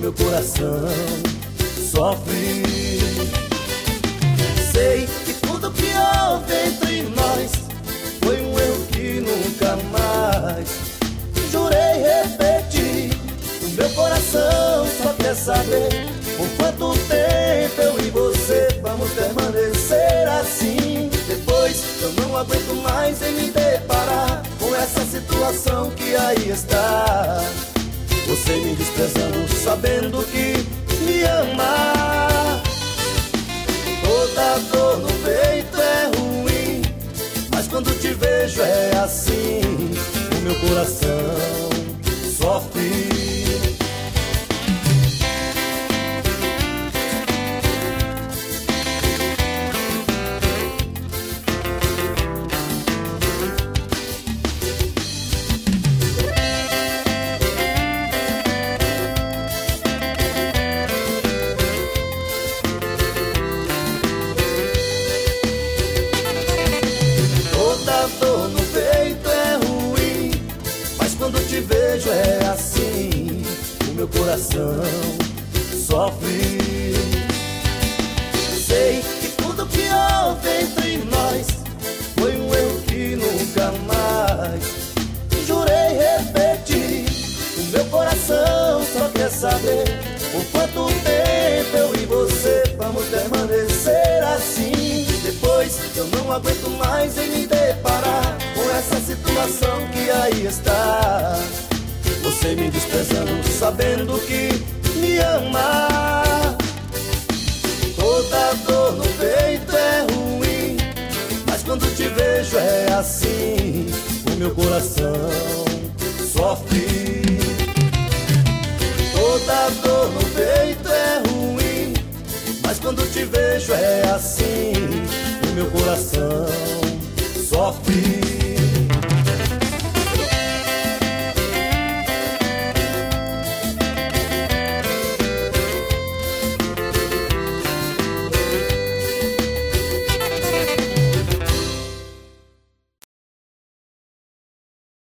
meu coração sofre. Sei que tudo que houve entre nós foi um erro que nunca mais jurei repetir. O meu coração só quer saber por quanto tempo eu e você vamos permanecer assim. Depois eu não aguento mais em me deparar com essa situação que aí está. Você me desprezando, sabendo que me ama. Toda dor no peito é ruim, mas quando te vejo é assim. O meu coração sofre. Dor no peito é ruim, mas quando te vejo é assim. O meu coração sofre. Sei que tudo que houve entre nós foi um erro que nunca mais jurei repetir. O meu coração só quer saber por quanto tempo eu e você vamos permanecer assim. Depois eu não aguento mais em me deparar com essa situação que aí está. Você me desprezando, sabendo que me ama. Toda dor no peito é ruim, mas quando te vejo é assim. O meu coração sofre. Toda dor no peito é ruim, mas quando te vejo é assim. O meu coração sofre.